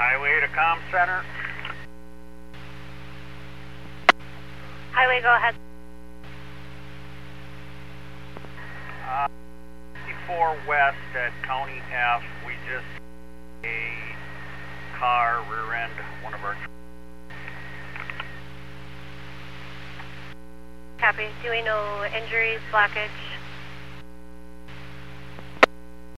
Highway to comm center. Highway, go ahead. 54 west at County F. We just a car rear end one of our. Copy. Do we know injuries, blockage?